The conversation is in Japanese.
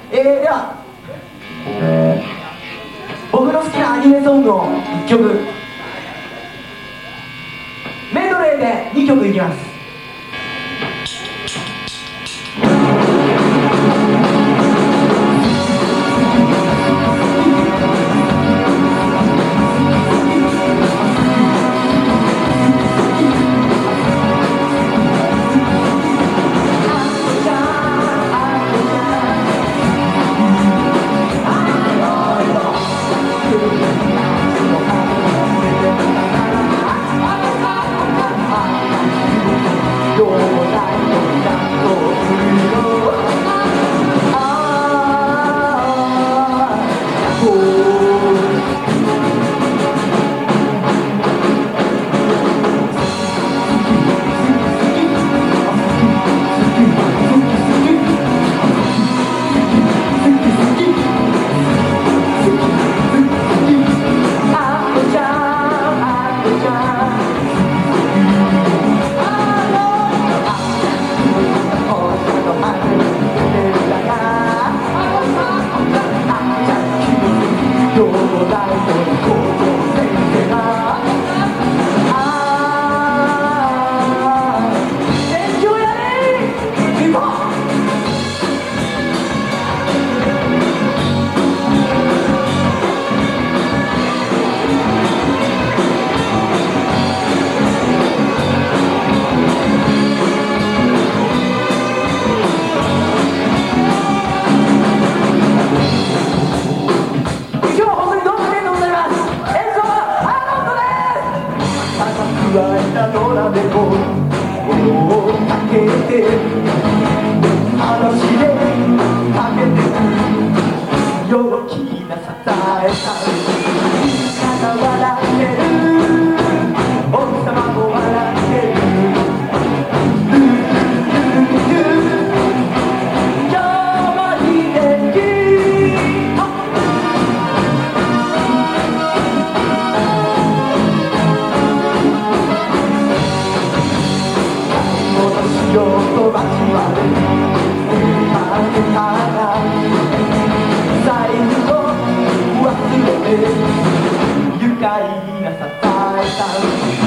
では僕の好きなアニメソングを1曲メドレーで2曲いきます。ドラでも音をかけて話でかけてく陽気なサザエさんみんなが笑ってる奥様も笑ってる今日もいい天気よと街までかけたら財布を忘れて愉快なサザエさん